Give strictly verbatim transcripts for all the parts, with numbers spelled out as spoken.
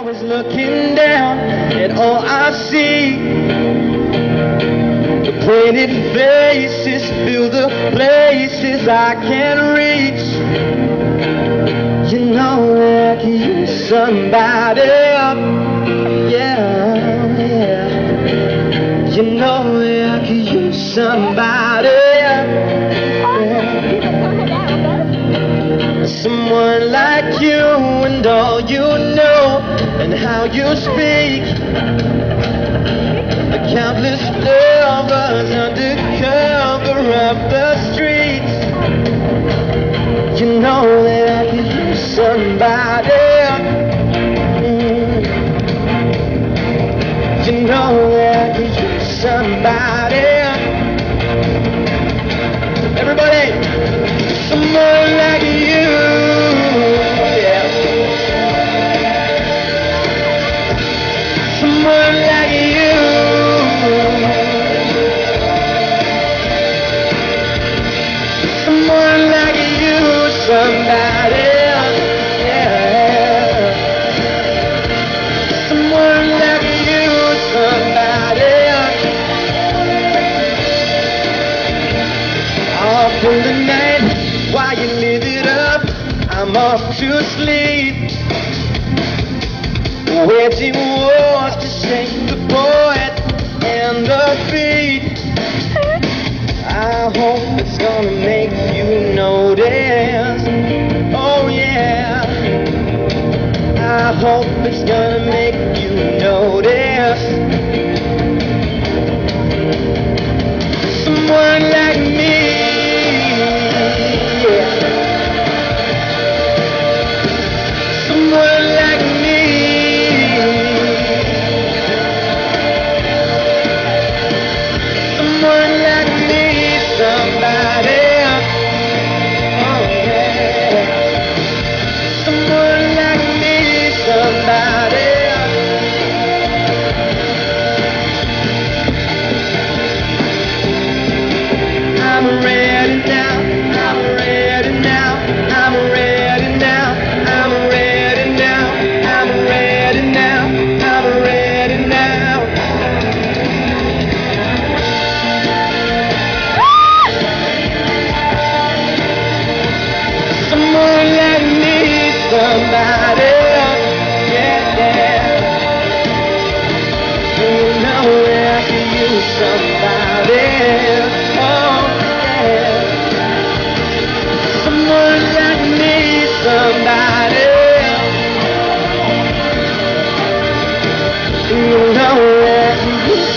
was looking down at all I see. The painted faces fill the places I can't reach. You know I could use somebody up, yeah, yeah. You know I could use somebody up, yeah. Someone like you and all you know and how you speak. The countless lovers under cover of the streets. You know that I could use somebody. Mm. You know that I could use somebody. Everybody, someone like you. Yeah. Someone like you. Someone like you, somebody, yeah. Someone like you, somebody. Off in the night, while you live it up, I'm off to sleep. Waging wars to shake the poet and the beat. I hope it's gonna make you notice. Oh yeah. I hope it's gonna make you notice. Someone like me, yeah. Someone like me. Someone like me. Somebody, oh yeah. Someone like me, somebody. I'm ready now, I'm ready now, I'm ready now, I'm ready now, I'm ready now, I'm ready now. Someone like me, somebody, yeah, yeah. You know I could use somebody, oh, yeah. Someone like me, somebody. You know I could use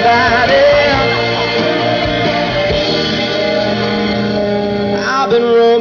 somebody. I've been rolling.